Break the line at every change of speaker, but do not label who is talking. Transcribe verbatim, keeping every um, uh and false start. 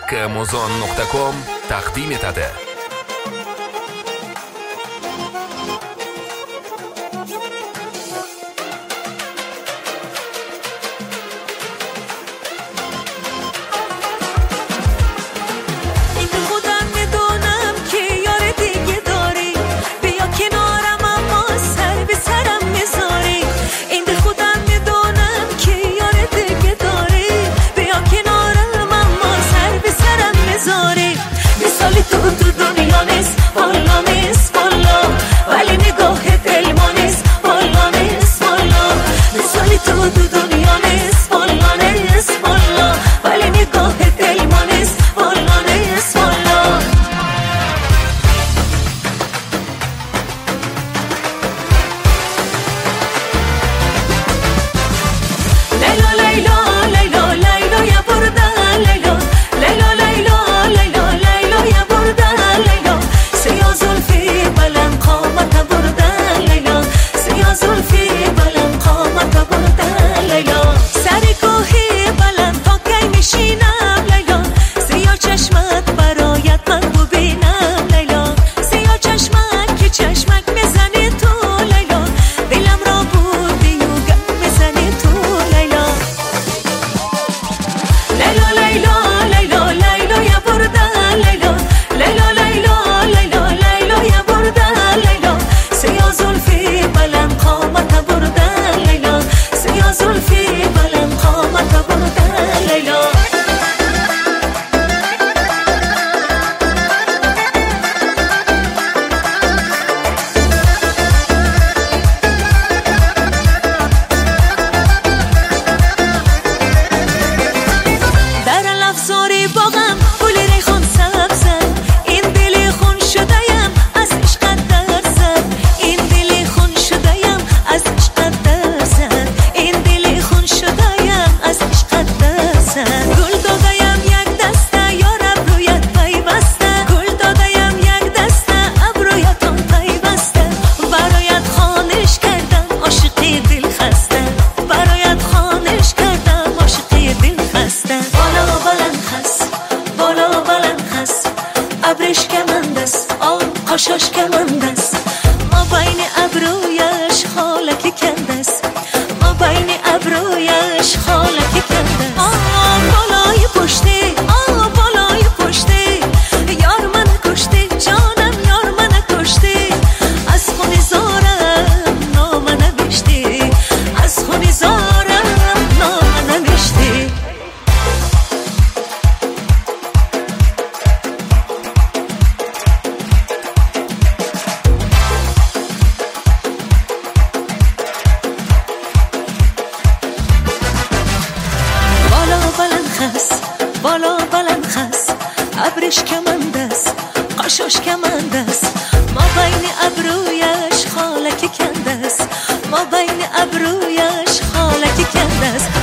کامازون نقطه کام تقدیم etadi.
ابرش کمند است، آه قشاش کمند است، ما بین ابرویش خالکی کند است، ما بین ابرویش خالکی کند است. آه بالای پشتی، آه بالای پشتی، یار من کشتی، جانم یار من کشتی، از خونی زارم نام نوشتی، از خونی زارم نام نوشتی. بالا بلند خس، ابرش کمند است، قشاش کمند است، ما بین ابرویش خالکی کند است، ما بین ابرویش خالکی کند است.